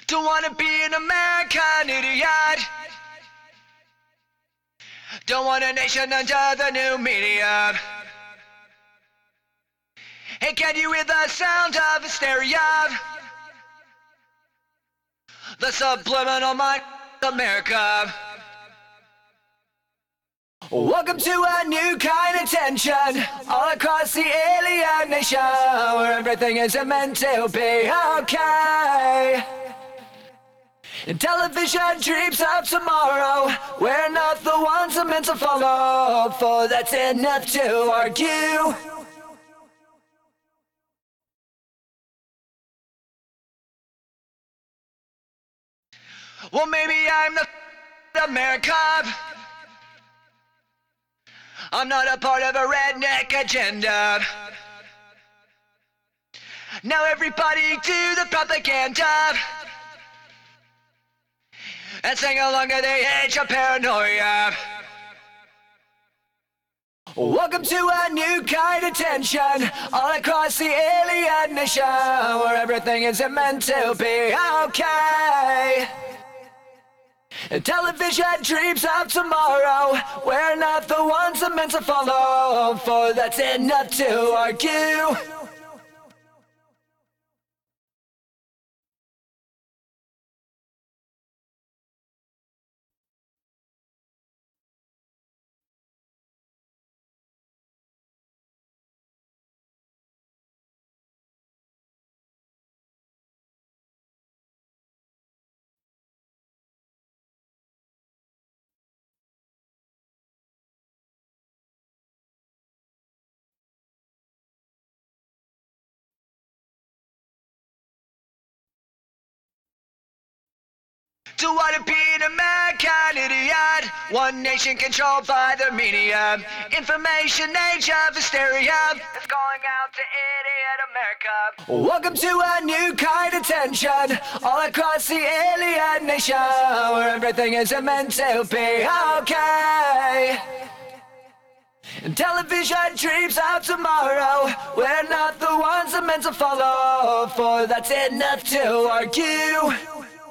Don't wanna be an American idiot. Don't want a nation under the new media. Hey, can you hear the sound of hysteria? The subliminal mind of America. Welcome to a new kind of tension all across the alien nation, where everything is meant to be okay. And television dreams of tomorrow, we're not the ones I'm meant to follow, for that's enough to argue. Well, maybe I'm the America. I'm not a part of a redneck agenda. Now everybody do the propaganda and sing along to the age of paranoia. Welcome to a new kind of tension all across the alien nation, where everything is meant to be okay. And television dreams of tomorrow, we're not the ones I'm meant to follow, for that's enough to argue. Don't wanna be an American idiot. One nation controlled by the media. Information age of hysteria. It's calling out to idiot America. Welcome to a new kind of tension all across the alien nation, where everything is meant to be okay. And television dreams of tomorrow, we're not the ones I'm meant to follow, for that's enough to argue.